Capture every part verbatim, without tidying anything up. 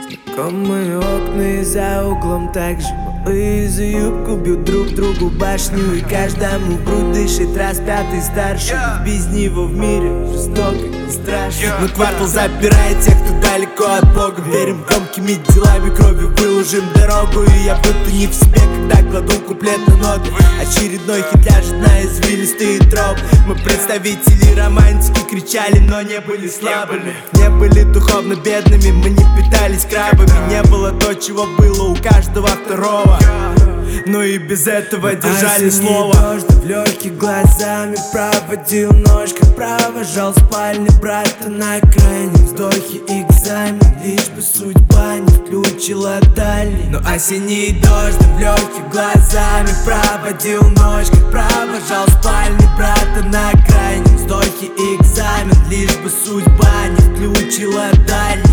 Знакомые окна и за углом также малые за юбку бьют друг другу башню, и каждому в грудь дышит распятый старший. Без него в мире жестоко и страшно. Но квартал запирает тех, кто далеко от Бога. Верим громкими делами, кровью выложим дорогу. И я будто не в себе, когда кладу куплет на ноты. Очередной хит ляжет на извилистые тропы. Мы представители романтики кричали, но не были слабыми. Не были духовно бедными, мы не питались крабами. Не было то, чего было у каждого второго, но и без этого держали слово. Дождь в легких глазами проводил ночь, как провожал спальни брата на крайнем вздохе экзамен. Лишь бы судьба не включила дальний. Но осенний дождь в легких глазами проводил ночь, как провожал спальни брата на крайнем вздохе экзамен. Лишь бы судьба не включила дальний.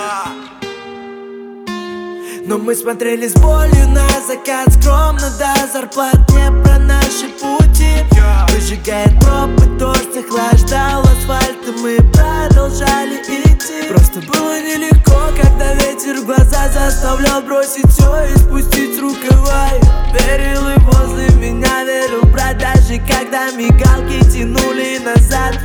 Но мы смотрели с болью на закат, скромно до зарплат, не про наши пути. Выжигает пропы, дождь охлаждал асфальт, и мы продолжали идти. Просто было нелегко, когда ветер в глаза заставлял бросить все и спустить рукава. Я верил и возле меня верил брат, даже когда мигалки тянули назад.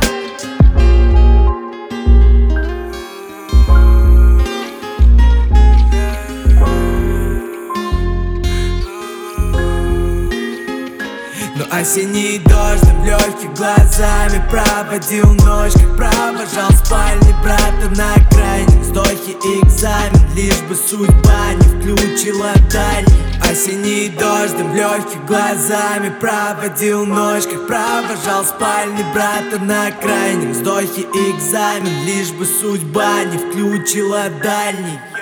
Но осенний дождь в легких глазами проводил ночь, как провожал спальни брата на крайнем вздохе экзамен. Лишь бы судьба не включила дальний. Осенний дождь в легких глазами проводил ночь, как провожал спальни брата на крайнем вздохе экзамен. Лишь бы судьба не включила дальний.